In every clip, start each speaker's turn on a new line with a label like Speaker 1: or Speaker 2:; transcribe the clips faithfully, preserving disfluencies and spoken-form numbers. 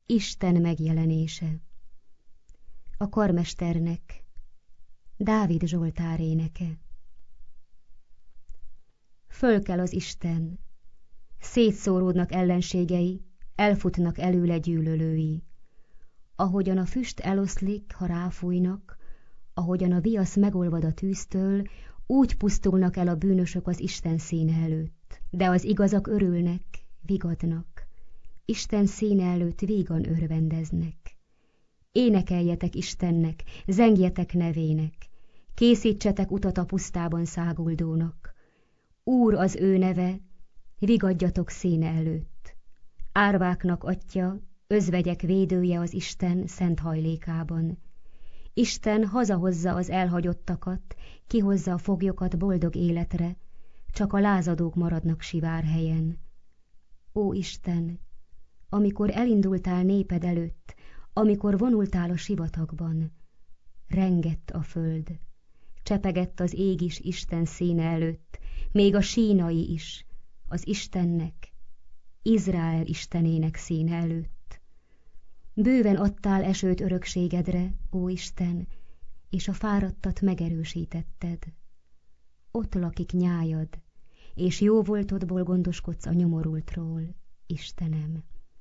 Speaker 1: Isten megjelenése. A karmesternek Dávid Zsoltár éneke. Fölkel az Isten, szétszóródnak ellenségei, elfutnak előle gyűlölői. Ahogyan a füst eloszlik, ha ráfújnak, ahogyan a viasz megolvad a tűztől, úgy pusztulnak el a bűnösök az Isten színe előtt. De az igazak örülnek, vigadnak. Isten színe előtt vígan örvendeznek. Énekeljetek Istennek, zengjetek nevének, készítsetek utat a pusztában száguldónak. Úr az ő neve, vigadjatok színe előtt. Árváknak atya, özvegyek védője az Isten szent hajlékában. Isten hazahozza az elhagyottakat, kihozza a foglyokat boldog életre, csak a lázadók maradnak sivárhelyen. Ó Isten, amikor elindultál néped előtt, amikor vonultál a sivatagban, rengett a föld, csepegett az ég is Isten színe előtt, még a sínai is, az Istennek, Izrael Istenének színe előtt. Bőven adtál esőt örökségedre, ó Isten, és a fáradtat megerősítetted. Ott lakik nyájad, és jó voltodból gondoskodsz a nyomorultról, Istenem.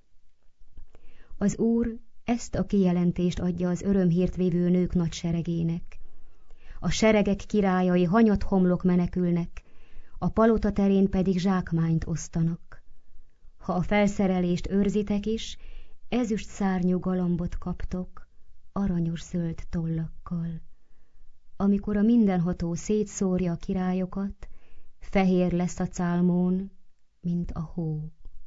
Speaker 1: Az Úr ezt a kijelentést adja az örömhírt vívő nők nagy seregének. A seregek királyai hanyat homlok menekülnek, a palota terén pedig zsákmányt osztanak. Ha a felszerelést őrzitek is, ezüst szárnyú galambot kaptok, aranyos zöld tollakkal. Amikor a mindenható szétszórja a királyokat, fehér lesz a cálmón, mint a hó.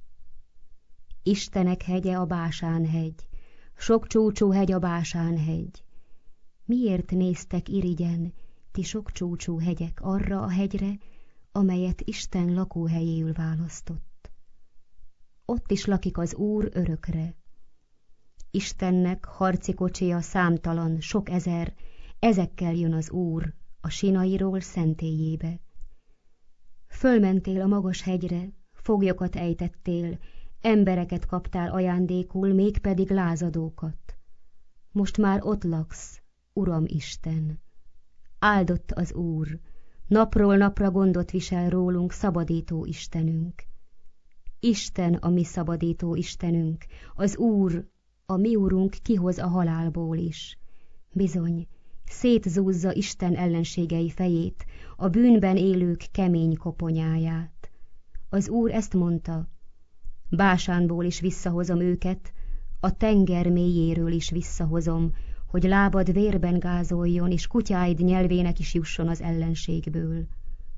Speaker 1: Istenek hegye a Básán-hegy, sok csúcsú hegy a Básán-hegy. Miért néztek irigyen, ti sok csúcsú hegyek arra a hegyre, amelyet Isten lakóhelyéül választott? Ott is lakik az Úr örökre. Istennek harci kocsija számtalan, sok ezer, ezekkel jön az Úr a sinairól szentélyébe. Fölmentél a magas hegyre, foglyokat ejtettél, embereket kaptál ajándékul, mégpedig lázadókat. Most már ott laksz, Uram Isten. Áldott az Úr, napról napra gondot visel rólunk szabadító Istenünk. Isten a mi szabadító Istenünk, az Úr, a mi Úrunk kihoz a halálból is. Bizony, szétzúzza Isten ellenségei fejét, a bűnben élők kemény koponyáját. Az Úr ezt mondta, Básánból is visszahozom őket, a tenger mélyéről is visszahozom, hogy lábad vérben gázoljon, és kutyáid nyelvének is jusson az ellenségből.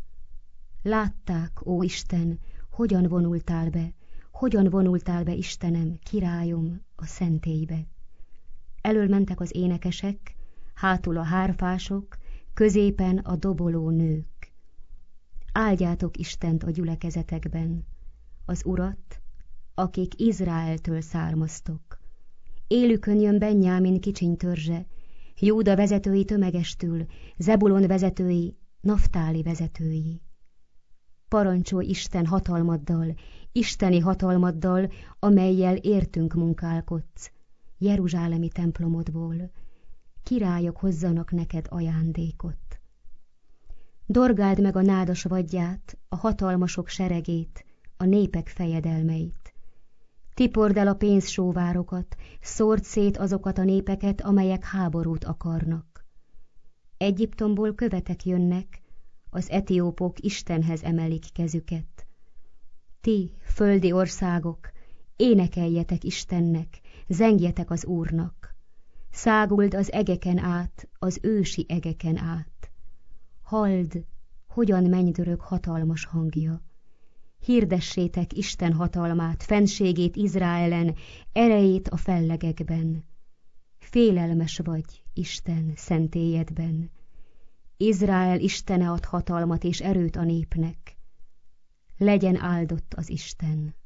Speaker 1: Látták, ó Isten, hogyan vonultál be, hogyan vonultál be, Istenem, királyom, a szentélybe. Elől mentek az énekesek, hátul a hárfások, középen a doboló nők. Áldjátok Istent a gyülekezetekben, az Urat, akik Izraeltől származtok. Élükön jön Benjámin kicsiny törzse, Júda vezetői tömegestül, Zebulon vezetői, Naftáli vezetői. Parancsolj Isten hatalmaddal, isteni hatalmaddal, amellyel értünk munkálkodsz, jeruzsálemi templomodból. Királyok hozzanak neked ajándékot. Dorgáld meg a nádas vadját, a hatalmasok seregét, a népek fejedelmeit. Tipord el a pénzsóvárokat, szórd szét azokat a népeket, amelyek háborút akarnak. Egyiptomból követek jönnek, az etiópok Istenhez emelik kezüket. Ti, földi országok, énekeljetek Istennek, zengjetek az Úrnak. Száguld az egeken át, az ősi egeken át. Halld, hogyan mennydörög hatalmas hangja. Hirdessétek Isten hatalmát, fenségét Izraelen, erejét a fellegekben. Félelmes vagy, Isten, szentélyedben. Izrael Istene ad hatalmat és erőt a népnek. Legyen áldott az Isten.